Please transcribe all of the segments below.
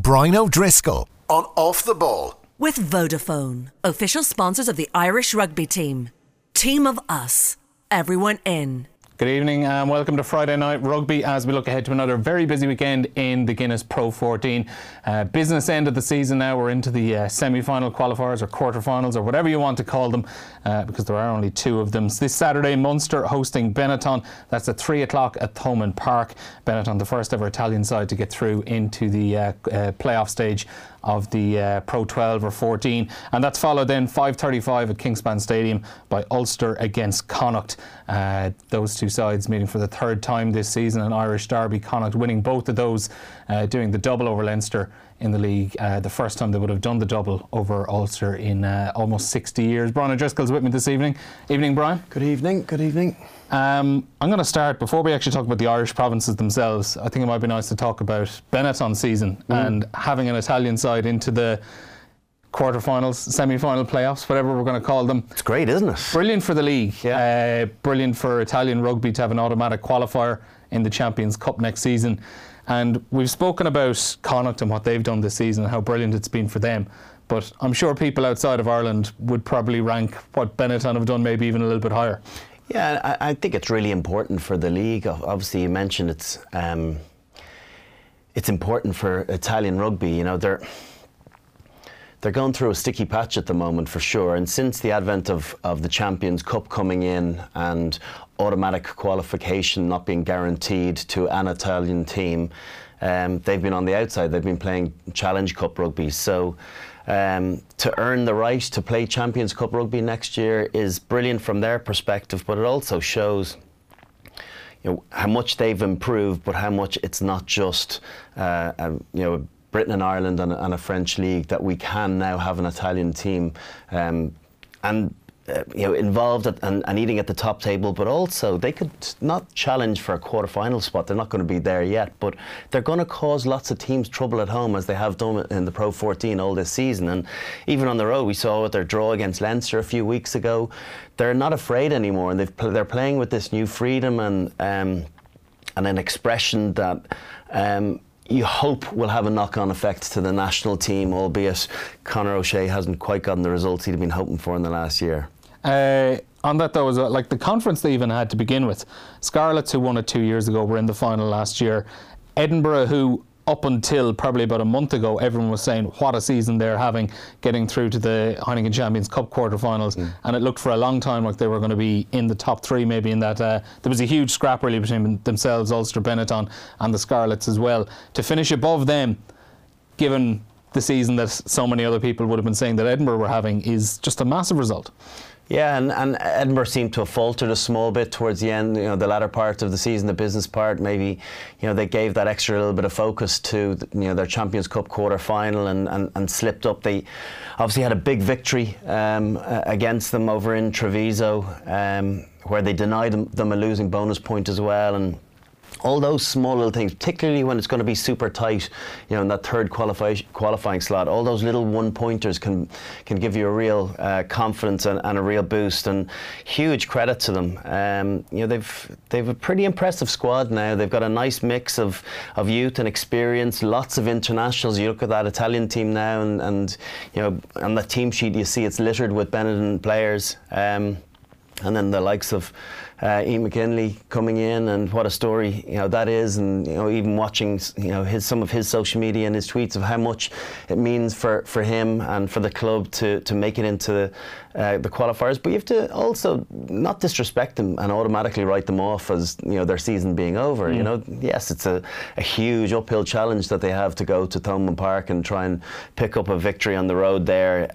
Brian O'Driscoll on Off the Ball. With Vodafone, official sponsors of the Irish rugby team. Team of us. Everyone in. Good evening and welcome to Friday Night Rugby as we look ahead to another very busy weekend in the Guinness Pro 14. Business end of the season now. We're into the semi-final qualifiers or quarter-finals or whatever you want to call them because there are only two of them. This Saturday, Munster hosting Benetton. That's at 3 o'clock at Thomond Park. Benetton, the first ever Italian side to get through into the playoff stage of the Pro 12 or 14, and that's followed then 5:35 at Kingspan Stadium by Ulster against Connacht. Those two sides meeting for the third time this season, an Irish derby. Connacht winning both of those, doing the double over Leinster in the league, the first time they would have done the double over Ulster in almost 60 years. Brian O'Driscoll's with me this evening. Evening, Brian. Good evening. Good evening. I'm going to start, before we actually talk about the Irish provinces themselves, I think it might be nice to talk about Benetton season and having an Italian side into the quarterfinals, semi-final playoffs, whatever we're going to call them. It's great, isn't it? Brilliant for the league. Yeah. Brilliant for Italian rugby to have an automatic qualifier in the Champions Cup next season. And we've spoken about Connacht and what they've done this season and how brilliant it's been for them. But I'm sure people outside of Ireland would probably rank what Benetton have done maybe even a little bit higher. Yeah, I think it's really important for the league. Obviously, you mentioned it's important for Italian rugby. You know, they're going through a sticky patch at the moment for sure. And since the advent of the Champions Cup coming in and automatic qualification not being guaranteed to an Italian team, they've been on the outside. They've been playing Challenge Cup rugby. So to earn the right to play Champions Cup rugby next year is brilliant from their perspective, but it also shows how much they've improved, but how much it's not just Britain and Ireland and a French league, that we can now have an Italian team involved and eating at the top table, but also they could not challenge for a quarter-final spot. They're not going to be there yet, but they're going to cause lots of teams trouble at home, as they have done in the Pro 14 all this season. And even on the road, we saw with their draw against Leinster a few weeks ago, they're not afraid anymore, and they're playing with this new freedom and an expression that you hope will have a knock-on effect to the national team, albeit Conor O'Shea hasn't quite gotten the results he'd been hoping for in the last year. On that though, like the conference they even had to begin with, Scarlets, who won it 2 years ago, were in the final last year. Edinburgh, who up until probably about a month ago everyone was saying what a season they're having, getting through to the Heineken Champions Cup quarterfinals, and it looked for a long time like they were going to be in the top three maybe in that. There was a huge scrap really between themselves, Ulster, Benetton and the Scarlets as well. To finish above them, given the season that so many other people would have been saying that Edinburgh were having, is just a massive result. Yeah, and Edinburgh seemed to have faltered a small bit towards the end, the latter part of the season, the business part. Maybe, they gave that extra little bit of focus to, their Champions Cup quarter-final and slipped up. They obviously had a big victory against them over in Treviso, where they denied them a losing bonus point as well. And all those small little things, particularly when it's going to be super tight, in that third qualifying slot, all those little one-pointers can give you a real confidence and a real boost. And huge credit to them. They've a pretty impressive squad now. They've got a nice mix of youth and experience, lots of internationals. You look at that Italian team now, and on that team sheet you see it's littered with Benetton players. And then the likes of Ian McKinley coming in, and what a story that is, and even watching some of his social media and his tweets of how much it means for him and for the club to make it into the qualifiers. But you have to also not disrespect them and automatically write them off as their season being over. Yes, it's a huge uphill challenge that they have to go to Thomond Park and try and pick up a victory on the road there,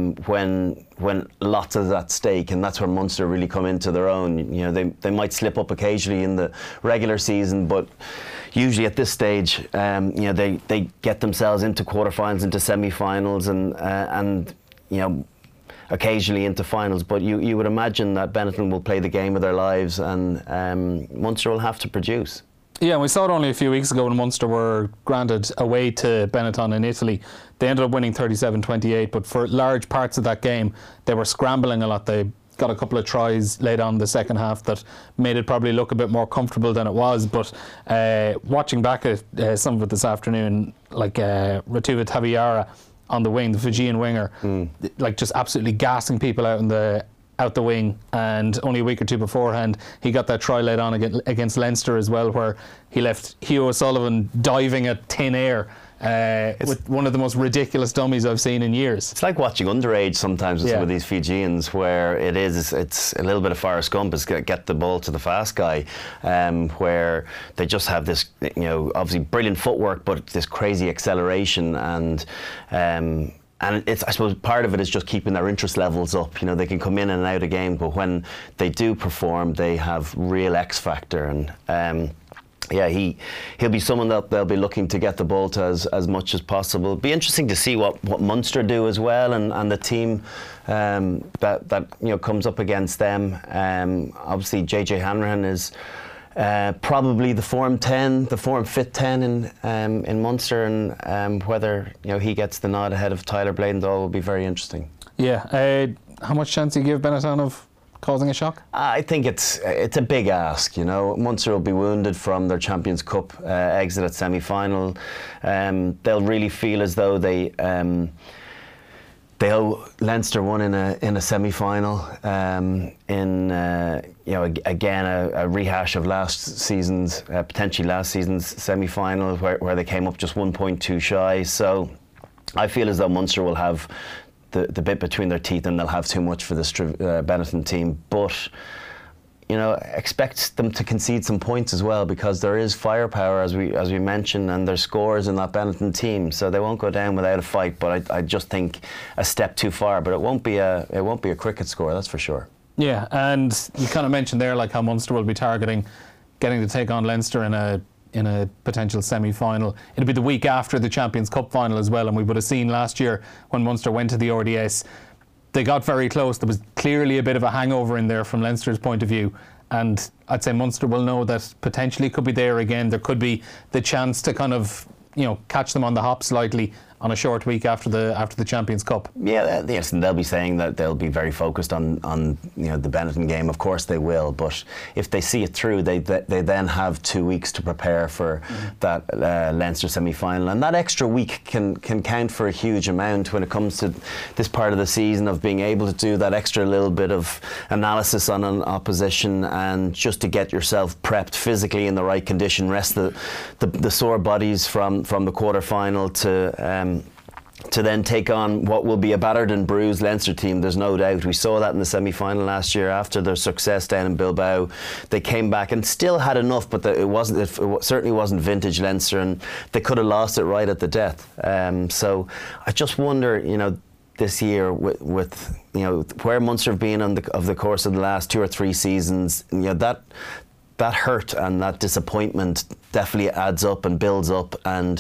when lots is at stake, and that's where Munster really come into their own. They might slip up occasionally in the regular season, but usually at this stage, they get themselves into quarterfinals, into semi-finals, and occasionally into finals. But you would imagine that Benetton will play the game of their lives, and Munster will have to produce. Yeah, and we saw it only a few weeks ago when Munster were granted away to Benetton in Italy. They ended up winning 37-28, but for large parts of that game, they were scrambling a lot. They got a couple of tries late on in the second half that made it probably look a bit more comfortable than it was. But watching back at some of it this afternoon, like Ratuva Taviara on the wing, the Fijian winger, like just absolutely gassing people out the wing, and only a week or two beforehand he got that try late on against Leinster as well, where he left Hugh O'Sullivan diving at thin air with one of the most ridiculous dummies I've seen in years. It's like watching underage sometimes with some of these Fijians, where it's a little bit of Forrest Gump, is get the ball to the fast guy, where they just have this, obviously brilliant footwork, but this crazy acceleration, and it's, I suppose, part of it is just keeping their interest levels up. They can come in and out of game, but when they do perform, they have real X factor. And he'll be someone that they'll be looking to get the ball to as much as possible. It'll be interesting to see what Munster do as well, and the team that comes up against them. Obviously, JJ Hanrahan is probably the form fit 10 in Munster, and whether he gets the nod ahead of Tyler Bladendoll will be very interesting. Yeah, how much chance do you give Benetton of causing a shock? I think it's a big ask. Munster will be wounded from their Champions Cup exit at semi-final. They'll really feel as though they owe Leinster one in a semi-final. Again, a rehash of potentially last season's semi-final, where they came up just 1 point too shy. So I feel as though Munster will have the bit between their teeth, and they'll have too much for this Benetton team. But expect them to concede some points as well, because there is firepower, as we mentioned, and there's scores in that Benetton team, so they won't go down without a fight. But I just think a step too far. But it won't be a cricket score, that's for sure. Yeah, and you kind of mentioned there like how Munster will be targeting getting to take on Leinster in a potential semi-final. It'll be the week after the Champions Cup final as well, and we would have seen last year when Munster went to the RDS, they got very close. There was clearly a bit of a hangover in there from Leinster's point of view, and I'd say Munster will know that potentially could be there again. There could be the chance to kind of catch them on the hop slightly on a short week after the Champions Cup. Yeah, yes, and they'll be saying that they'll be very focused on the Benetton game. Of course they will, but if they see it through, they then have 2 weeks to prepare for that Leinster semi-final, and that extra week can count for a huge amount when it comes to this part of the season, of being able to do that extra little bit of analysis on an opposition, and just to get yourself prepped physically in the right condition, rest the sore bodies from the quarter-final to then take on what will be a battered and bruised Leinster team. There's no doubt. We saw that in the semi-final last year after their success down in Bilbao. They came back and still had enough, but it certainly wasn't vintage Leinster, and they could have lost it right at the death. So I just wonder, this year with where Munster have been of the course of the last 2 or 3 seasons, that hurt and that disappointment definitely adds up and builds up, and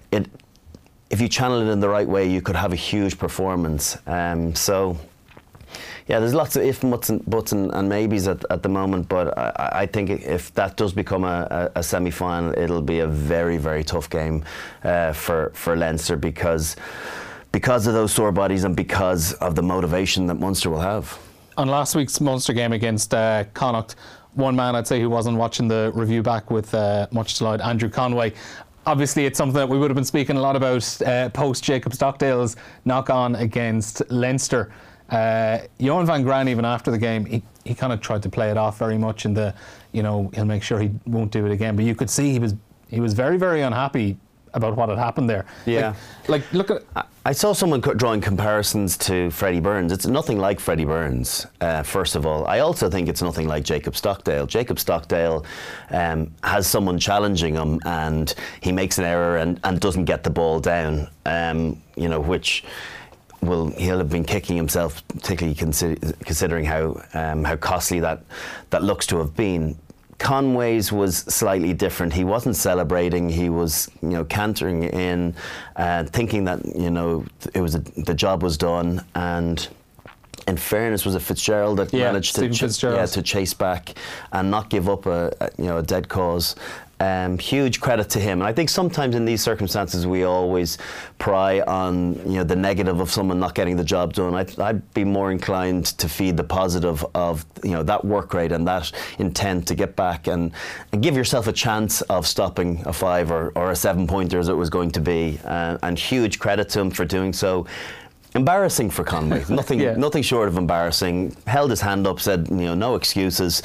if you channel it in the right way, you could have a huge performance. So, yeah, there's lots of ifs and buts and maybes at the moment, but I think if that does become a semi-final, it'll be a very, very tough game for Leinster, because of those sore bodies and because of the motivation that Munster will have. On last week's Munster game against Connacht, one man I'd say who wasn't watching the review back with much delight, Andrew Conway. Obviously, it's something that we would have been speaking a lot about post Jacob Stockdale's knock-on against Leinster. Johan van Graan, even after the game, he kind of tried to play it off very much in the, he'll make sure he won't do it again. But you could see he was very, very unhappy about what had happened there. Yeah. Like look at. I saw someone drawing comparisons to Freddie Burns. It's nothing like Freddie Burns, first of all. I also think it's nothing like Jacob Stockdale. Jacob Stockdale has someone challenging him, and he makes an error and doesn't get the ball down, which he'll have been kicking himself, particularly considering how costly that looks to have been. Conway's was slightly different. He wasn't celebrating. He was, cantering in, thinking that the job was done. And in fairness, was it Fitzgerald that managed to chase back and not give up a dead cause. Huge credit to him. And I think sometimes in these circumstances we always pry on the negative of someone not getting the job done. I'd be more inclined to feed the positive of that work rate and that intent to get back and give yourself a chance of stopping a 5 or a 7-pointer as it was going to be. And huge credit to him for doing so. Embarrassing for Conway. Nothing short of embarrassing. Held his hand up, said no excuses.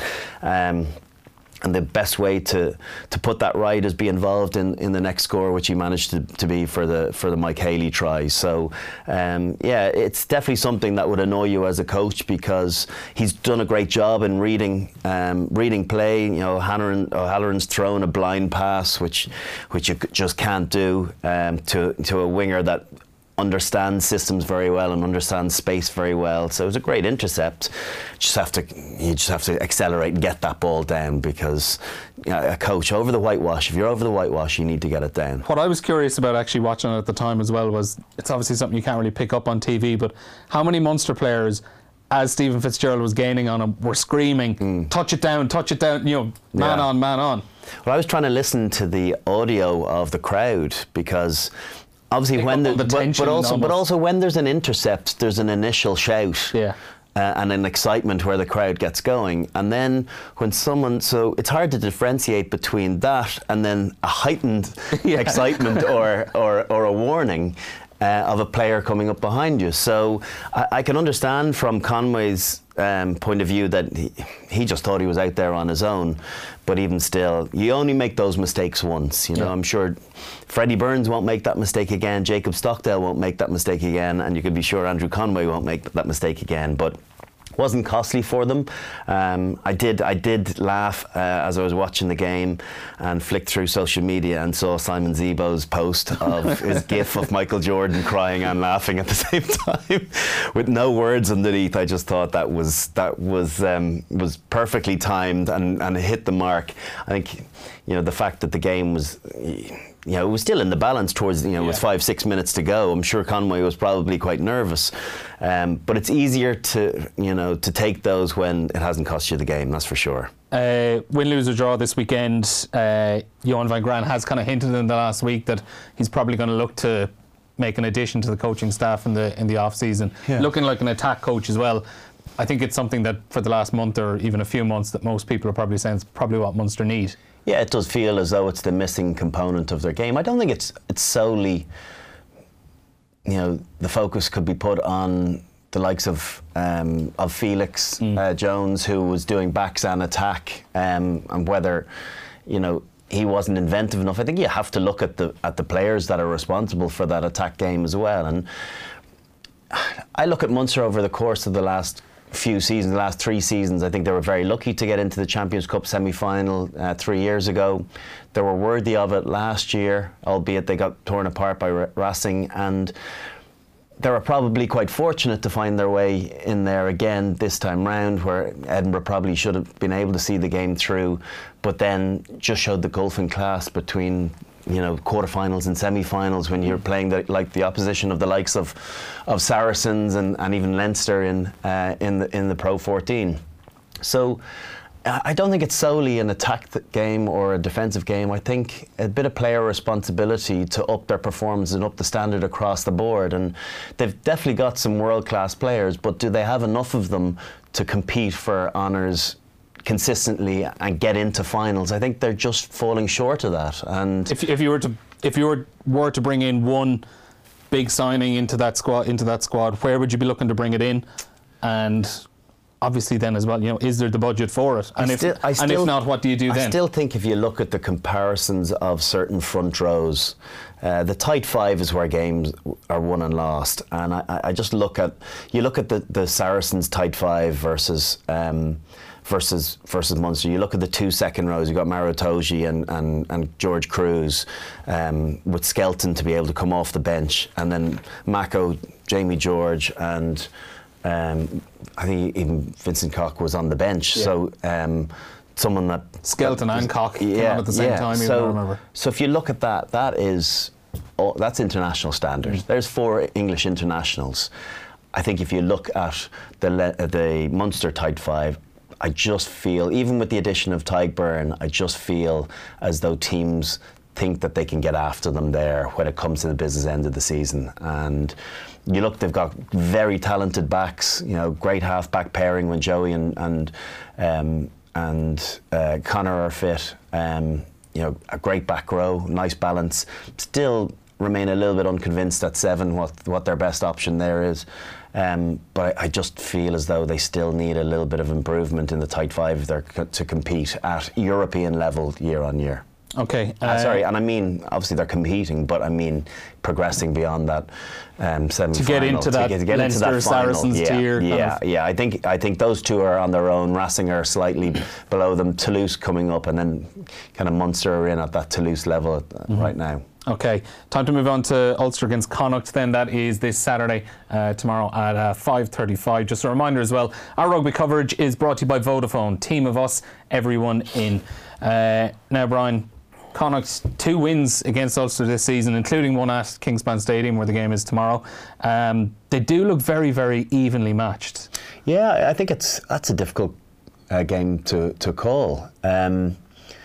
And the best way to put that right is be involved in the next score, which he managed to be for the Mike Haley try. So, it's definitely something that would annoy you as a coach because he's done a great job in reading play. O'Halloran's thrown a blind pass, which you just can't do to a winger that understands systems very well and understands space very well. So it was a great intercept. You just have to accelerate and get that ball down because a coach over the whitewash, if you're over the whitewash, you need to get it down. What I was curious about actually watching it at the time as well was, it's obviously something you can't really pick up on TV, but how many Munster players, as Stephen Fitzgerald was gaining on him, were screaming, touch it down, man on, man on. Well, I was trying to listen to the audio of the crowd because obviously but also when there's an intercept, there's an initial shout and an excitement where the crowd gets going, and then when so it's hard to differentiate between that and then a heightened excitement or a warning of a player coming up behind you. So I can understand from Conway's point of view that he just thought he was out there on his own, but even still, you only make those mistakes once. I'm sure Freddie Burns won't make that mistake again, Jacob Stockdale won't make that mistake again, and you can be sure Andrew Conway won't make that mistake again. But wasn't costly for them. I did laugh as I was watching the game and flicked through social media and saw Simon Zebo's post of his gif of Michael Jordan crying and laughing at the same time with no words underneath. I just thought that was perfectly timed and hit the mark. I think the fact that the game was it was still in the balance towards with 5-6 minutes to go. I'm sure Conway was probably quite nervous, but it's easier to take those when it hasn't cost you the game. That's for sure. Win, lose or draw this weekend. Johan van Graan has kind of hinted in the last week that he's probably going to look to make an addition to the coaching staff in the off season, looking like an attack coach as well. I think it's something that for the last month or even a few months that most people are probably saying is probably what Munster need. Yeah, it does feel as though it's the missing component of their game. I don't think it's solely, the focus could be put on the likes of Felix Jones, who was doing backs and attack, and whether, he wasn't inventive enough. I think you have to look at the players that are responsible for that attack game as well. And I look at Munster over the course of the last few seasons, the last 3 seasons. I think they were very lucky to get into the Champions Cup semi-final 3 years ago. They were worthy of it last year, albeit they got torn apart by Racing, and they were probably quite fortunate to find their way in there again this time round, where Edinburgh probably should have been able to see the game through, but then just showed the gulf in class between quarterfinals and semi-finals when you're playing the opposition of the likes of Saracens and even Leinster in the Pro 14. So I don't think it's solely an attack game or a defensive game. I think a bit of player responsibility to up their performance and up the standard across the board. And they've definitely got some world-class players, but do they have enough of them to compete for honours consistently and get into finals? I think they're just falling short of that. And if you were to bring in one big signing into that squad, where would you be looking to bring it in? And obviously then as well, is there the budget for it? And if not, what do you do then? I still think if you look at the comparisons of certain front rows, the tight 5 is where games are won and lost. And I just look at the Saracens tight 5 versus Munster. You look at the 2 second rows. You've got Maro Toji and George Cruz, with Skelton to be able to come off the bench, and then Mako, Jamie George, and I think even Vincent Koch was on the bench. Yeah. So someone that Skelton and Koch came on at the same time. I remember. So if you look at that's international standard. There's 4 English internationals. I think if you look at the Munster tight 5, I just feel, even with the addition of Tadhg, I just feel as though teams think that they can get after them there when it comes to the business end of the season. And you look, they've got very talented backs, great half-back pairing when Joey and Connor are fit. A great back row, nice balance. Still remain a little bit unconvinced at 7 what their best option there is. But I just feel as though they still need a little bit of improvement in the tight 5 if they're to compete at European level year on year. Okay. Sorry, and I mean, obviously they're competing, but I mean progressing beyond that semi-final. To get into that Leinster Saracens tier. Yeah. I think those two are on their own. Racing are slightly below them. Toulouse coming up, and then kind of Munster are in at that Toulouse level right now. Okay, time to move on to Ulster against Connacht then. That is this Saturday, tomorrow at 5:35. Just a reminder as well, our rugby coverage is brought to you by Vodafone. Team of us, everyone in. Now, Brian, Connacht 2 wins against Ulster this season, including one at Kingspan Stadium where the game is tomorrow. They do look very, very evenly matched. Yeah, I think that's a difficult game to call. And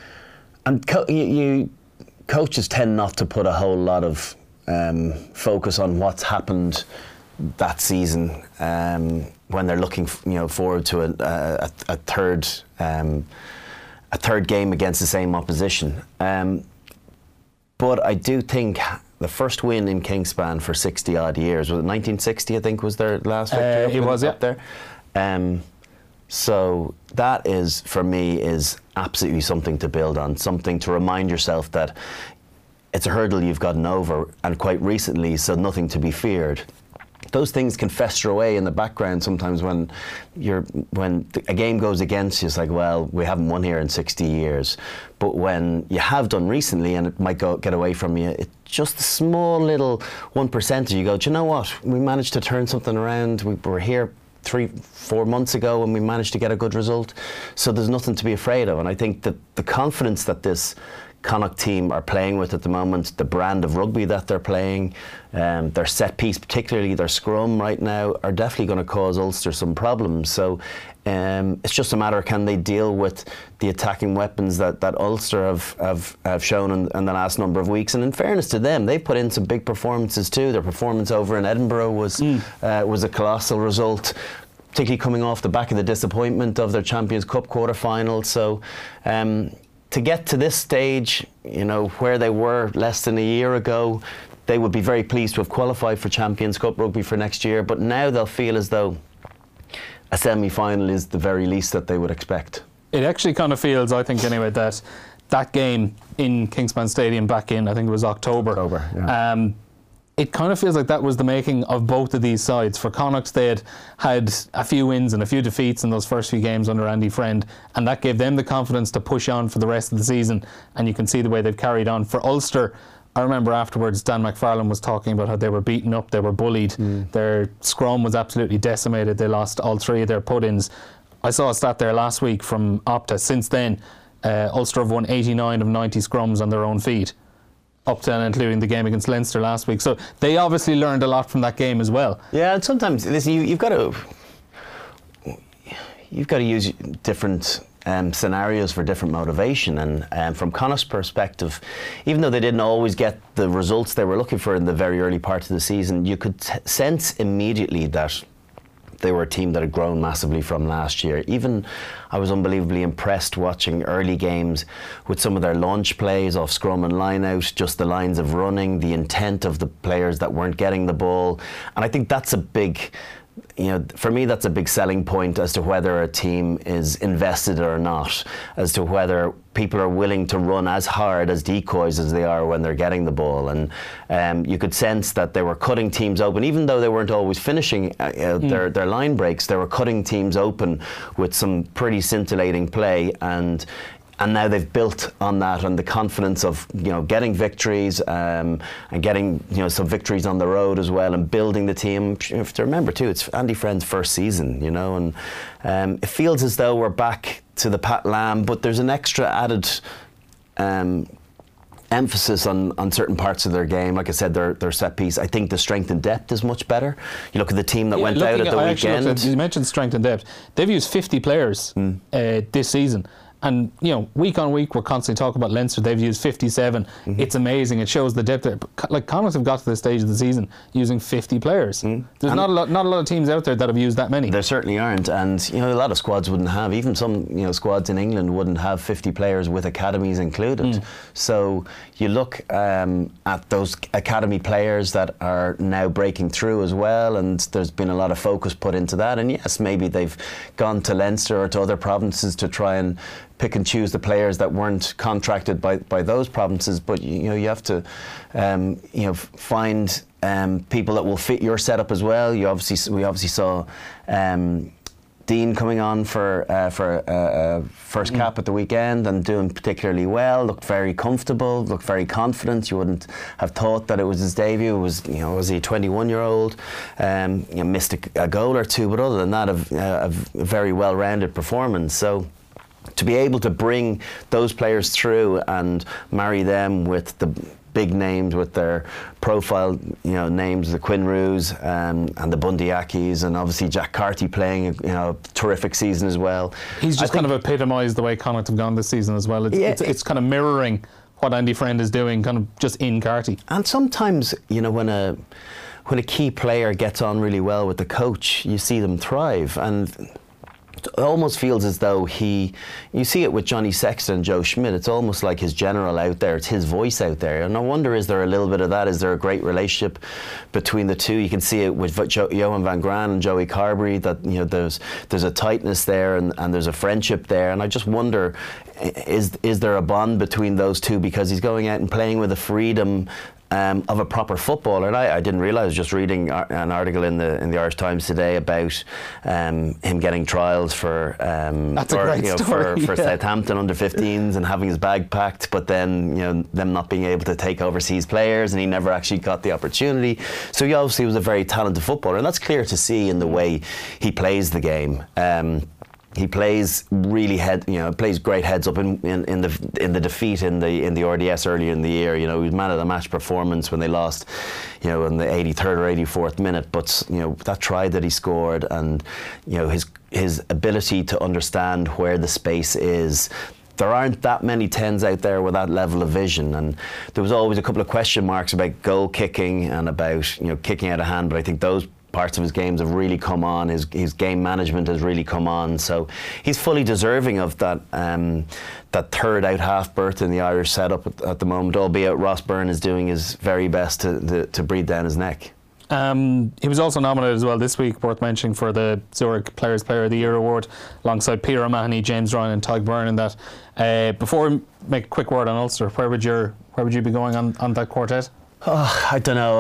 coaches tend not to put a whole lot of focus on what's happened that season when they're looking forward to a third game against the same opposition. But I do think the first win in Kingspan for 60 odd years, was it 1960 I think was their last victory? It was, yeah. Up there. So that is, for me, is absolutely something to build on, something to remind yourself that it's a hurdle you've gotten over, and quite recently, so nothing to be feared. Those things can fester away in the background sometimes when a game goes against you. It's like, well, we haven't won here in 60 years. But when you have done recently and it might get away from you, it's just a small little 1%. You go, do you know what? We managed to turn something around. We were here 3-4 months ago and we managed to get a good result. So there's nothing to be afraid of. And I think that the confidence that this Connacht team are playing with at the moment, the brand of rugby that they're playing, their set piece, particularly their scrum right now, are definitely going to cause Ulster some problems. So it's just a matter of can they deal with the attacking weapons that Ulster have shown in the last number of weeks. And in fairness to them, they put in some big performances too. Their performance over in Edinburgh was a colossal result, particularly coming off the back of the disappointment of their Champions Cup quarter-final. So to get to this stage, where they were less than a year ago, they would be very pleased to have qualified for Champions Cup rugby for next year. But now they'll feel as though a semi-final is the very least that they would expect. It actually kind of feels, I think anyway, that game in Kingspan Stadium back in, I think it was October. Yeah. It kind of feels like that was the making of both of these sides. For Connacht, they had a few wins and a few defeats in those first few games under Andy Friend, and that gave them the confidence to push on for the rest of the season, and you can see the way they've carried on. For Ulster, I remember afterwards Dan McFarlane was talking about how they were beaten up, they were bullied, their scrum was absolutely decimated, they lost all 3 of their put-ins. I saw a stat there last week from Opta. Since then, Ulster have won 89 of 90 scrums on their own feet, up to and including the game against Leinster last week. So they obviously learned a lot from that game as well. Yeah, and sometimes you've got to use different scenarios for different motivation. And from Connacht's perspective, even though they didn't always get the results they were looking for in the very early part of the season, you could sense immediately that they were a team that had grown massively from last year. Even I was unbelievably impressed watching early games with some of their launch plays off scrum and line out, just the lines of running, the intent of the players that weren't getting the ball. And I think that's a big, for me, that's a big selling point as to whether a team is invested or not, as to whether people are willing to run as hard as decoys as they are when they're getting the ball. And you could sense that they were cutting teams open, even though they weren't always finishing their line breaks. They were cutting teams open with some pretty scintillating play, and now they've built on that and the confidence of getting victories and getting some victories on the road as well, and building the team. You have to remember too, it's Andy Friend's first season, and it feels as though we're back to the Pat Lam, but there's an extra added emphasis on certain parts of their game. Like I said, their set piece. I think the strength and depth is much better. You look at the team that went out at the weekend. You mentioned strength and depth. They've used 50 players this season. And, week on week, we're constantly talking about Leinster. They've used 57. It's amazing. It shows the depth there. Like, Connacht have got to this stage of the season using 50 players. There's not a lot of teams out there that have used that many. There certainly aren't. And, a lot of squads wouldn't have. Even some, squads in England wouldn't have 50 players with academies included. So you look at those academy players that are now breaking through as well, and there's been a lot of focus put into that. And yes, maybe they've gone to Leinster or to other provinces to try and pick and choose the players that weren't contracted by those provinces, but you have to find people that will fit your setup as well. We obviously saw Dean coming on for first cap at the weekend and doing particularly well. Looked very comfortable, looked very confident. You wouldn't have thought that it was his debut. It was was he a 21-year-old? Missed a goal or two, but other than that, a very well-rounded performance. So to be able to bring those players through and marry them with the big names, with their profile, names, the Quinn Roos and the Bundyakis, and obviously Jack Carty playing a terrific season as well. He's just kind of epitomised the way Connacht have gone this season as well. It's kind of mirroring what Andy Friend is doing, kind of just in Carty. And sometimes, when a key player gets on really well with the coach, you see them thrive. And it almost feels as though you see it with Johnny Sexton and Joe Schmidt. It's almost like his general out there. It's his voice out there. And I wonder, is there a little bit of that? Is there a great relationship between the two? You can see it with Johan van Graan and Joey Carberry, that there's a tightness there and there's a friendship there. And I just wonder, is there a bond between those two, because he's going out and playing with the freedom of a proper footballer. And I didn't realise, just reading an article in the Irish Times today about him getting trials for Southampton under 15s and having his bag packed, but then them not being able to take overseas players, and he never actually got the opportunity. So he obviously was a very talented footballer, and that's clear to see in the way he plays the game. He plays really plays great heads up in the defeat in the RDS earlier in the year. He was man of the match performance when they lost, in the 83rd or 84th minute. But that try that he scored, and his ability to understand where the space is. There aren't that many 10s out there with that level of vision, and there was always a couple of question marks about goal kicking and about kicking out of hand. But I think those parts of his games have really come on. His game management has really come on. So he's fully deserving of that third out half berth in the Irish setup at the moment, albeit Ross Byrne is doing his very best to breathe down his neck. He was also nominated as well this week, worth mentioning, for the Zurich Players Player of the Year award, alongside Peter O'Mahony, James Ryan and Tadhg Beirne in that. Before we make a quick word on Ulster, where would you be going on that quartet? Oh, I don't know.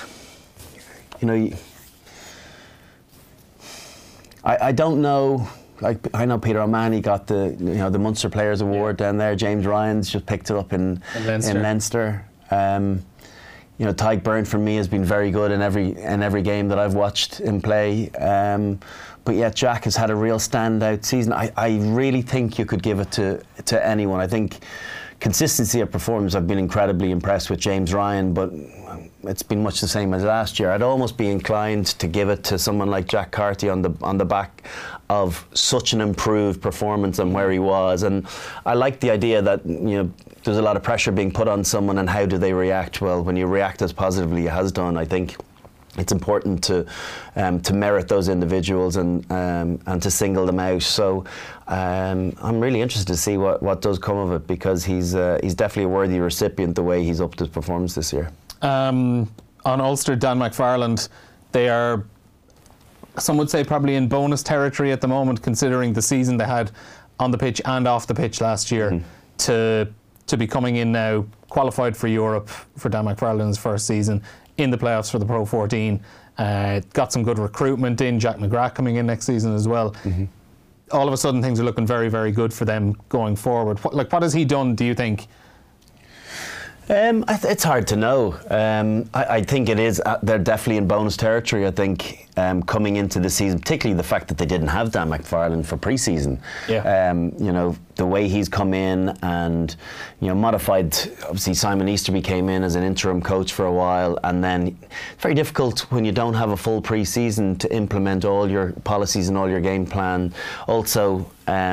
I don't know. I know Peter O'Mahony got the Munster Players Award down there. James Ryan's just picked it up in Leinster. Tadhg Beirne for me has been very good in every game that I've watched him play. But yet Jack has had a real standout season. I really think you could give it to anyone. I think consistency of performance, I've been incredibly impressed with James Ryan, but it's been much the same as last year. I'd almost be inclined to give it to someone like Jack Carty on the back of such an improved performance and where he was. And I like the idea that there's a lot of pressure being put on someone, and how do they react? Well, when you react as positively as has done, I think it's important to merit those individuals and to single them out. So I'm really interested to see what does come of it, because he's definitely a worthy recipient the way he's upped his performance this year. On Ulster, Dan McFarland, they are, some would say, probably in bonus territory at the moment, considering the season they had on the pitch and off the pitch last year. To be coming in now, qualified for Europe for Dan McFarland's first season, in the playoffs for the Pro 14, got some good recruitment in, Jack McGrath coming in next season as well. All of a sudden things are looking very, very good for them going forward. What has he done, do you think? It's hard to know. I think it is. They're definitely in bonus territory. I think coming into the season, particularly the fact that they didn't have Dan McFarlane for pre-season. Yeah. The way he's come in and modified. Obviously, Simon Easterby came in as an interim coach for a while, and then it's very difficult when you don't have a full pre-season to implement all your policies and all your game plan. Also.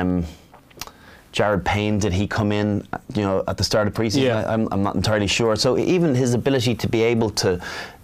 Jared Payne, did he come in, at the start of pre-season? Yeah. I'm not entirely sure. So even his ability to be able to,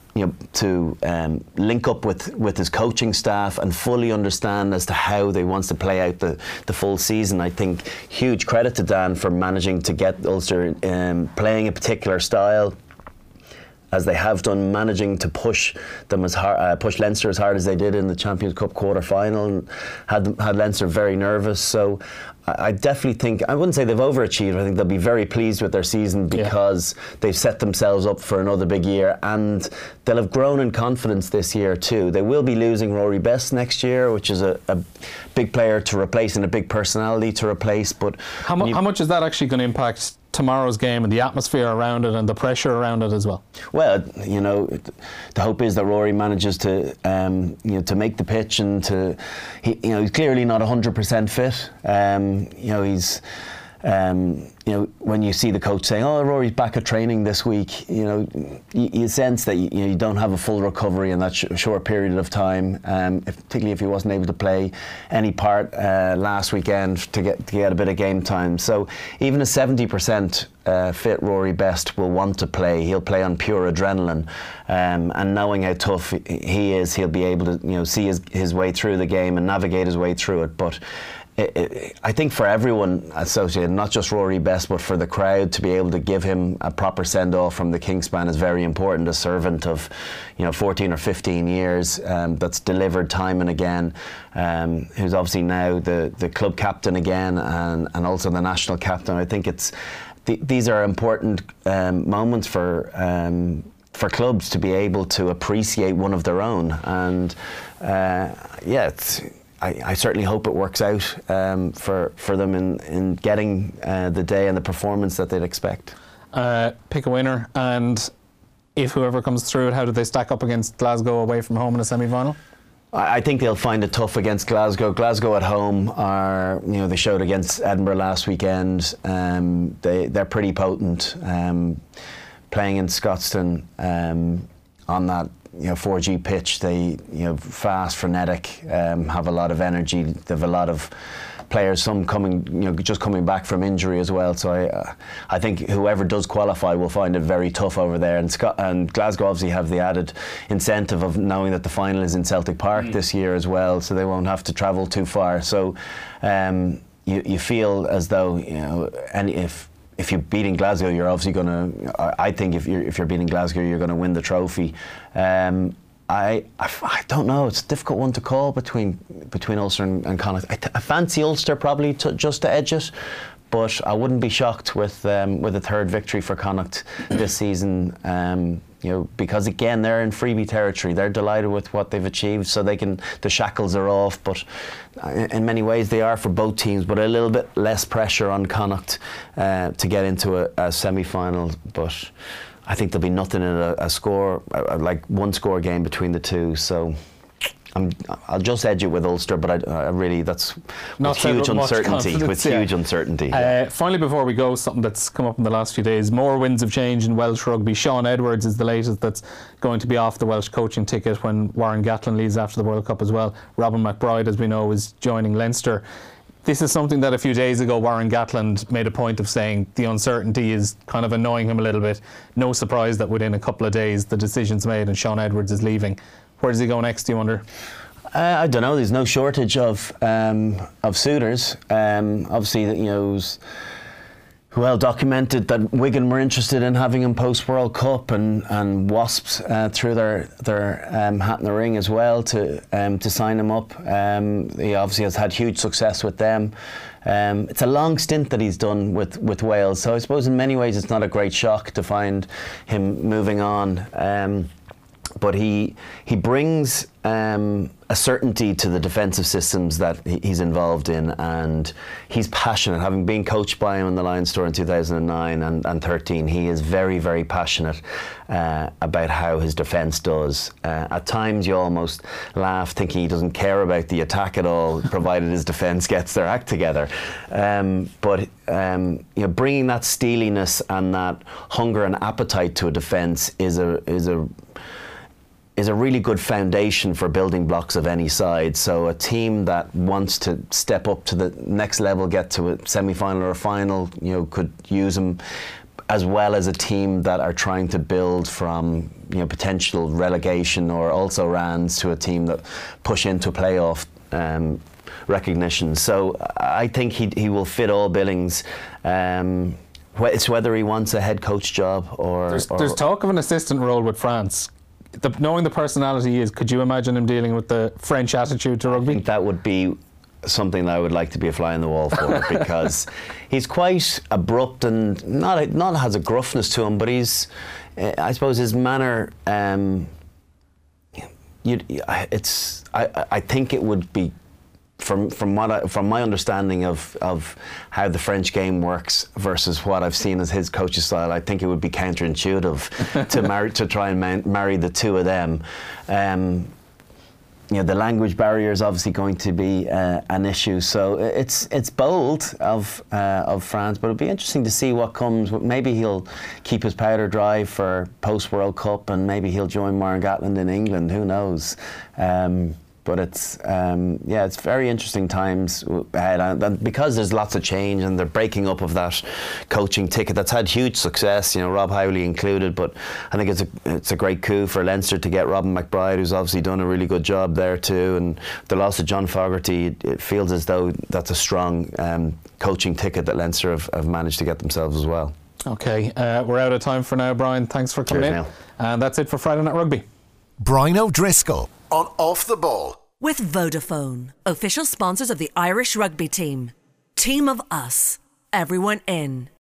link up with his coaching staff and fully understand as to how they wants to play out the full season, I think huge credit to Dan for managing to get Ulster playing a particular style, as they have done, managing to push them push Leinster as hard as they did in the Champions Cup quarter-final, and had Leinster very nervous. So I definitely think, I wouldn't say they've overachieved. I think they'll be very pleased with their season because they've set themselves up for another big year, and they'll have grown in confidence this year too. They will be losing Rory Best next year, which is a big player to replace and a big personality to replace. But how much is that actually going to impact tomorrow's game and the atmosphere around it and the pressure around it as well? Well, the hope is that Rory manages to make the pitch, and he's clearly not 100% fit. He's when you see the coach saying, "Oh, Rory's back at training this week," you sense that you don't have a full recovery in that short period of time. Particularly if he wasn't able to play any part last weekend to get a bit of game time. So even a 70% fit Rory Best will want to play. He'll play on pure adrenaline, and knowing how tough he is, he'll be able to see his way through the game and navigate his way through it. But I think for everyone associated, not just Rory Best, but for the crowd, to be able to give him a proper send-off from the Kingspan is very important. A servant of 14 or 15 years that's delivered time and again, who's obviously now the club captain again, and also the national captain. I think these are important moments for clubs to be able to appreciate one of their own, and I certainly hope it works out for them in getting the day and the performance that they'd expect. Pick a winner, and if whoever comes through it, how do they stack up against Glasgow away from home in a semi-final? I think they'll find it tough against Glasgow. Glasgow at home are, they showed against Edinburgh last weekend. They're pretty potent. Playing in Scotstoun on that 4G pitch, they fast, frenetic, have a lot of energy. They have a lot of players, some coming just coming back from injury as well. So I think whoever does qualify will find it very tough over there. And Glasgow obviously have the added incentive of knowing that the final is in Celtic Park this year as well, so they won't have to travel too far. So you feel as though if you're beating Glasgow, you're obviously going to. I think if you're beating Glasgow, you're going to win the trophy. I don't know. It's a difficult one to call between Ulster and Connacht. I fancy Ulster probably just to edge it, but I wouldn't be shocked with a third victory for Connacht this season. Because again, they're in freebie territory. They're delighted with what they've achieved, so the shackles are off. But in many ways, they are for both teams. But a little bit less pressure on Connacht to get into a semi-final. But I think there'll be nothing in a score, like one score game between the two. So I'll just edge it with Ulster, but I really, that's with huge uncertainty. Finally, before we go, something that's come up in the last few days: more winds of change in Welsh rugby. Sean Edwards is the latest that's going to be off the Welsh coaching ticket when Warren Gatland leaves after the World Cup as well. Robin McBride, as we know, is joining Leinster. This is something that a few days ago Warren Gatland made a point of saying the uncertainty is kind of annoying him a little bit. No surprise that within a couple of days the decision's made and Sean Edwards is leaving. Where does he go next, do you wonder? I don't know. There's no shortage of suitors. Obviously, it was well documented that Wigan were interested in having him post World Cup, and Wasps threw their hat in the ring as well to sign him up. He obviously has had huge success with them. It's a long stint that he's done with Wales, so I suppose in many ways it's not a great shock to find him moving on. But he brings a certainty to the defensive systems that he's involved in, and he's passionate. Having been coached by him in the Lions tour in 2009 and 13, he is very, very passionate about how his defence does. At times you almost laugh thinking he doesn't care about the attack at all, provided his defence gets their act together. But bringing that steeliness and that hunger and appetite to a defence is a really good foundation for building blocks of any side. So a team that wants to step up to the next level, get to a semi-final or a final, could use him, as well as a team that are trying to build from potential relegation or also rans to a team that push into playoff recognition. So I think he will fit all billings. It's whether he wants a head coach job or... There's talk of an assistant role with France. Knowing the personality he is, could you imagine him dealing with the French attitude to rugby? I think that would be something that I would like to be a fly on the wall for, because he's quite abrupt and not has a gruffness to him, but he's, I suppose, his manner. I think it would be. From my understanding of how the French game works versus what I've seen as his coach's style, I think it would be counterintuitive to try and marry the two of them. The language barrier is obviously going to be an issue, so it's bold of France, but it'll be interesting to see what comes. Maybe he'll keep his powder dry for post World Cup, and maybe he'll join Warren Gatland in England. Who knows? But it's very interesting times ahead, and because there's lots of change and they're breaking up of that coaching ticket that's had huge success, Rob Howley included. But I think it's a great coup for Leinster to get Robin McBride, who's obviously done a really good job there too. And the loss of John Fogarty, it feels as though that's a strong coaching ticket that Leinster have managed to get themselves as well. Okay, we're out of time for now, Brian. Thanks for coming in. Neil. And that's it for Friday Night Rugby. Brian O'Driscoll on Off the Ball. With Vodafone, official sponsors of the Irish rugby team. Team of us. Everyone in.